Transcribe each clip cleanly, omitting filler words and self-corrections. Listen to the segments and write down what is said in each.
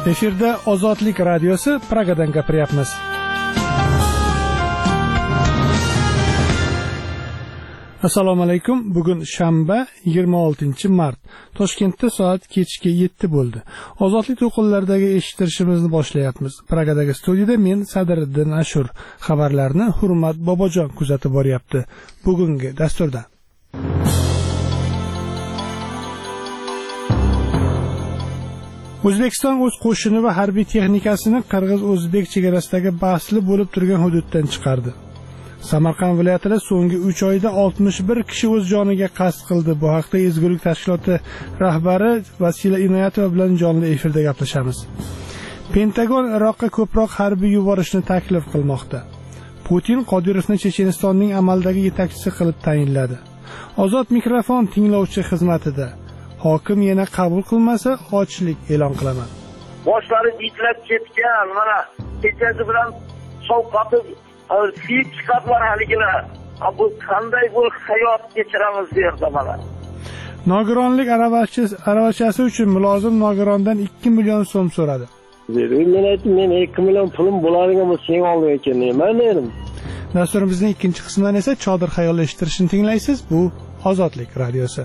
Efirda Ozodlik radiosi Pragadan gapiryapmiz. Assalomu alaykum. Bugun shanba 26-mart. Toshkentda soat kechki 7 bo'ldi. Ozodlik to'qinlaridagi eshittirishimizni boshlayapmiz. Pragadagi studiyada men Sadriddin Ashur. Xabarlarni Hurmat Bobojon kuzatib boryapti. Bugungi dasturda O'zbekiston o'z qo'shini va harbiy texnikasini qirg'iz-o'zbek chegarasidagi bahsli bo'lib turgan hududdan chiqardi. Samarqand viloyatida so'nggi 3 oyda 61 kishi o'z joniga qasd qildi. Bu haqda Ezgulik tashkiloti rahbari Vasila Inoyatova bilan jonli efirda gaplashamiz. Pentagon Iroqqa ko'proq harbiy yuborishni taklif qilmoqda. Putin Qodirovni Chechenistonning amaldagi yetakchisi qilib tayinladi. Ozod mikrofon tinglovchi xizmatida. Hokim yana qabul qilmasa, ochlik e'lon qilaman. Boshlari bitlab ketgan, mana kechasi bilan sovqotib siyib chiqadilar haligilar. Bu qanday bir hayot kechiramiz derdi mana. Nogironlik aravachasi uchun mulozim nogirondan 2 million so'm so'radi. Men aytdim, men 2 million pulim bo'ladigan bo'lsa, sen olib ekan, nima dedim. Dasturimizning ikkinchi qismidan esa Chodir xayol eshittirishni tinglaysiz. Bu Ozodlik radiosi.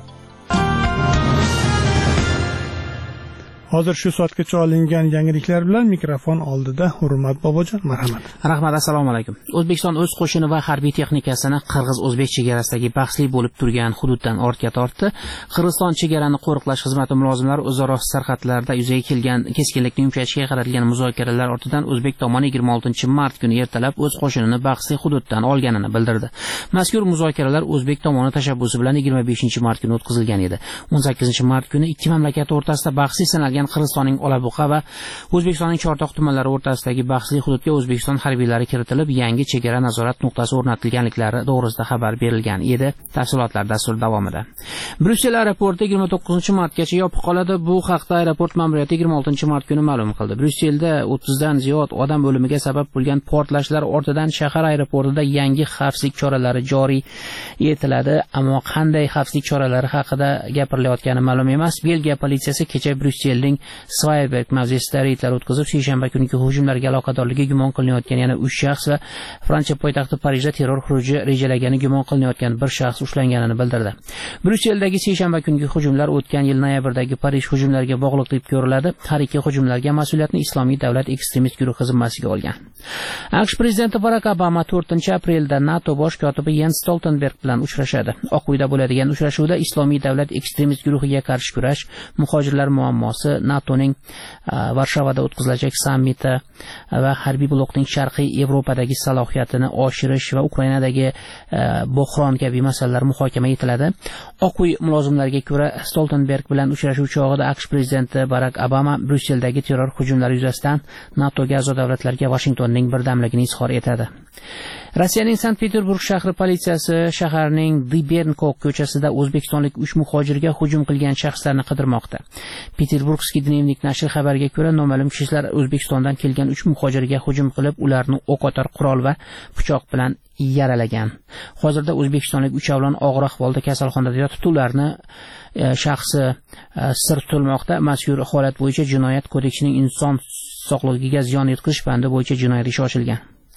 Hozir shu soatgacha olingan yangiliklar bilan mikrofon oldida Hurmat Bobojon, marhamat. Rahmat, assalomu alaykum. O'zbekiston o'z qo'shini va harbiy texnikasini qirg'iz-o'zbek chegarasidagi bahsli bo'lib turgan hududdan ortga tortdi. Qirg'iziston chegarani qo'riqlash xizmati mulozimlari o'zaro sarhadlarda yuzaga kelgan keskinlikni yumshatishga qaratilgan muzokaralar ortidan o'zbek tomoni 26-mart kuni ertalab o'z qo'shinini bahsli hududdan olganini bildirdi. Mazkur muzokaralar o'zbek tomoni tashabbusi bilan 25-mart kuni o'tkazilgan edi. 18-mart kuni ikki mamlakat o'rtasida bahsli sanalgan Qirg'izistonning Olabuqa va O'zbekistonning Chortoq tumanlari o'rtasidagi bahsli hududga O'zbekiston harbiylari kiritilib, yangi chegara nazorat nuqtasi o'rnatilganliklari to'g'risida xabar berilgan edi. Tafsilotlar dastur davomida. Bryussel aeroporti 29-martgacha yopiq qoladi. Bu haqda aeroport ma'muriyati 26-mart kuni ma'lum qildi. Bryusselda 30 dan ziyod odam o'limiga sabab bo'lgan portlashlar ortidan shahar aeroportida yangi xavfsizlik choralari joriy etiladi, ammo qanday xavfsizlik choralari haqida gapirilayotgani ma'lum emas. Belgiya politsiyasi kecha Bryusselning Svayberg mavzesida reydlar o'tkazib, seshanba kungi hujumlarga aloqadorligi gumon qilinayotgan yana 3 shaxs va Fransiya poytaxti Parijda terror xuruji rejalagani gumon qilinayotgan bir shaxs ushlanganini bildirdi. Bryusseldagi seshanba kungi hujumlar o'tgan yil noyabrdagi Parij hujumlariga bog'liq deb ko'riladi. Har ikki hujumlarga mas'uliyatni Islomiy davlat ekstremist guruhi zimmasiga olgan. AQSh prezidenti Barak Obama 4-aprelda NATO bosh kotibi Jens Stoltenberg bilan uchrashadi. Oq uyda bo'ladigan uchrashuvda Islomiy davlat ekstremist guruhiga qarshi kurash, muhojirlar muammosi, NATOning Varshavada o'tkazilajak sammiti va harbiy blokning Sharqiy Yevropadagi salohiyatini oshirish va Ukrainadagi bo'hron kabi masalalar muhokama etiladi. Oq uy mulozimlariga ko'ra, Stoltenberg bilan uchrashuv chog'ida AQSh prezidenti Barak Obama Bryusseldagi terror hujumlari yuzasidan NATOga a'zo davlatlarga Washingtonning birdamligini izhor etadi. Rossiyaning Sankt-Peterburg shahri politsiyasi shaharning Dibernko ko'chasida o'zbekistonlik 3 muhojirga hujum qilgan shaxslarni qidirmoqda. Peterburgskiy dnevnik nashri xabariga ko'ra, noma'lum kishilar O'zbekistondan kelgan 3 muhojirga hujum qilib, ularni o'qotar qurol va pichoq bilan yaralagan. Hozirda o'zbekistonlik 3 avlon og'ir ahvolda kasalxonada yotibdi. Ularni shaxsi sir tutilmoqda. Mazkur holat bo'yicha Jinoyat kodeksining inson sog'lig'iga ziyon yetkazish bandi bo'yicha jinoyat ishi ochilgan.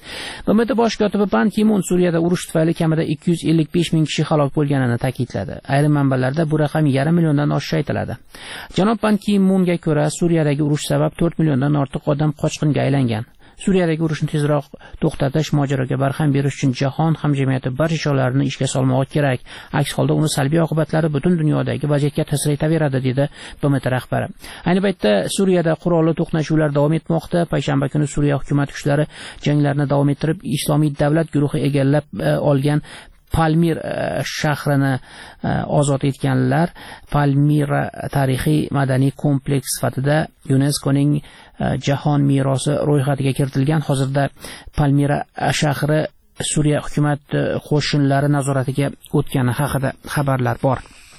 BMT bosh kotibi Ban Ki-mun Suriyada urush tufayli kamida 255 ming kishi halok bo'lganini ta'kidladi. Ayrim manbalarda bu raqam 500 milliondan oshishi aytiladi. Janob Ban Ki-munga ko'ra, Suriyadagi urush sabab 4 milliondan ortiq odam qochqinga aylangan. Suriyadagi urushni tezroq to'xtatish, mojaroga barham berish uchun jahon hamjamiyati barcha choralarini ishga solmoqi kerak. Aks holda uni salbiy oqibatlari butun dunyodagi vaziyatga ta'sir etaveradi, dedi BMT rahbari. Ayni paytda Suriyada qurolli to'qnashuvlar davom etmoqda. Payshanba kuni Suriya hukumat kuchlari janglarni davom ettirib, Islomiy davlat guruhi egallab olgan Palmir shahrini ozod etganlar. Palmira tarixiy madaniy kompleks sifatida UNESCOning jahon merosi ro'yxatiga kiritilgan. Hozirda Palmira shahri Suriya hukumat qo'shinlari nazoratiga o'tgani haqida xabarlar bor.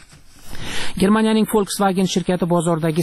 Germaniyaning Volkswagen shirkati bozordagi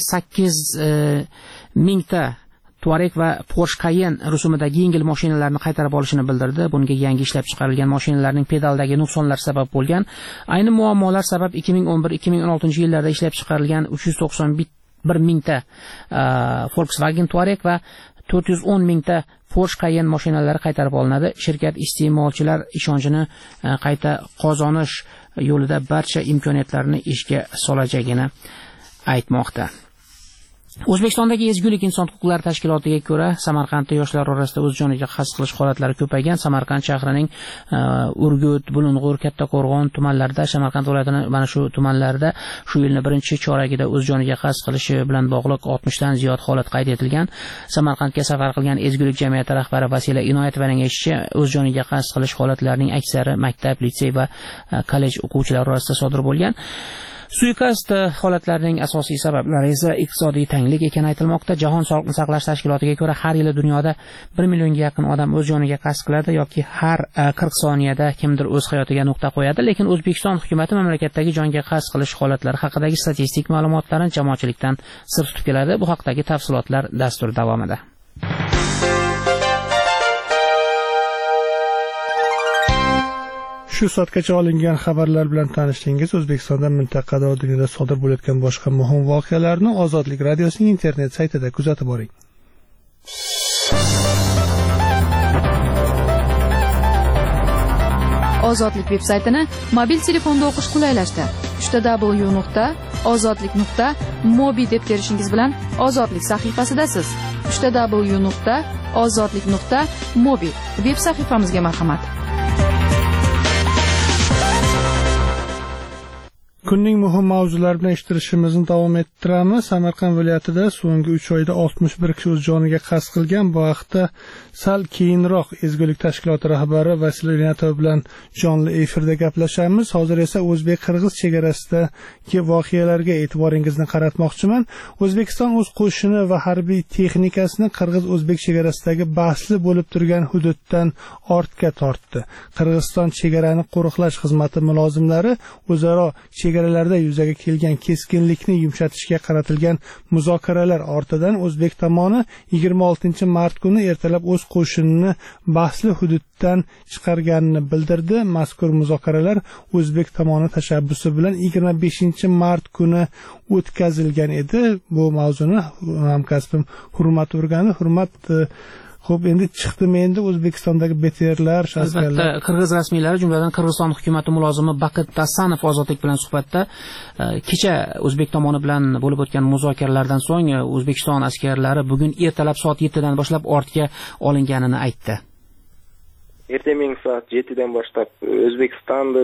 8 mingta Touareg va Porsche Cayenne rusumidagi yengil mashinalarni qaytarib olishini bildirdi. Bunga yangi ishlab chiqarilgan mashinalarning pedaldagi nuqsonlar sabab bo'lgan. Ayni muammolar sabab 2011-2016 yillarda ishlab chiqarilgan 1000 ta Volkswagen Touareg va 410 mingta Porsche Cayenne mashinalari qaytarib olinadi. Shirkat iste'molchilar ishonchini qayta qozonish yo'lida barcha imkoniyatlarni ishga solajagini aytmoqda. O'zbekistondagi ezgulik inson huquqlari tashkilotiga ko'ra, Samarqandda yoshlar orasida o'z joniga qasd qilish holatlari ko'paygan. Samarqand shahrining Urgut, Bulung'ur, Kattaqo'rg'on tumanlarida, Samarqand viloyatining mana shu tumanlarida shu yilning birinchi choragida o'z joniga qasd qilishi bilan bog'liq 60 dan ziyod holat qayd etilgan. Samarqandga safar qilgan ezgulik jamiyati rahbari Vasila Inoyatovaning aytishicha, o'z joniga qasd qilish holatlarining aksari maktab, litsey va kollej o'quvchilari orasida sodir bo'lgan. Suiqasd holatlarining asosiy sabablari esa iqtisodiy tanglik ekani aytilmoqda. Jahon sog'liqni saqlash tashkilotiga ko'ra, har yili dunyoda 1 millionga yaqin odam o'z joniga qasd qiladi yoki har 40 soniyada kimdir o'z hayotiga nuqta qo'yadi. Lekin O'zbekiston hukumatı mamlakatdagi jonga qasd qilish holatlari haqidagi statistik ma'lumotlarni jamoatchilikdan sir tutib keladi. Bu haqdagi tafsilotlar dastur davomida. Shu soatgacha olingan xabarlar bilan tanishdingiz. O'zbekistonda, mintaqada va dunyoda sodir bo'layotgan boshqa muhim voqealarni Ozodlik radiosining internet saytida kuzatib boring. Ozodlik veb-saytini mobil telefonda o'qish qulaylashdi. www.ozodlik.mobi deb terishingiz bilan Ozodlik sahifasidasiz. www.ozodlik.mobi veb sahifamizga marhamat. Kunning muhim mavzulari bilan eshittirishimizni davom ettiramiz. Samarqand viloyatida so'nggi 3 oyda 61 kishi o'z joniga qasd qilgan. Bu haqda sal keyinroq ezgulik tashkiloti rahbari Vasila Inoyatova bilan jonli efirda gaplashamiz. Hozir esa o'zbek-qirg'iz chegarasidagi voqealarga e'tiboringizni qaratmoqchiman. O'zbekiston o'z qo'shini va harbiy texnikasini qirg'iz-o'zbek chegarasidagi bahsli bo'lib turgan hududdan ortga tortdi. Qirg'iziston chegarani qo'riqlash xizmati mulozimlari o'zaro chegaralarda yuzaga kelgan keskinlikni yumshatishga qaratilgan muzokaralar ortidan o'zbek tomoni 26 mart kuni ertalab o'z qo'shinini bahsli hududdan chiqarganini bildirdi. Mazkur muzokaralar o'zbek tomoni tashabbusi bilan 25 mart kuni o'tkazilgan edi. Bu mavzuni hamkasbim Hurmat o'rgandi. Hurmat, xo'p, endi chiqdimi endi O'zbekistondagi BTRlar, shaskarlar? Albatta, qirg'iz rasmiylari, jumladan Qirg'iziston hukumati mulozimi Bakit Tasanov Ozodlik bilan suhbatda kecha o'zbek tomoni bilan bo'lib o'tgan muzokaralardan so'ng O'zbekiston askarlari bugun ertalab soat 7 dan boshlab ortga olinganini aytdi. Ertaga soat 7 dan boshlab O'zbekistonda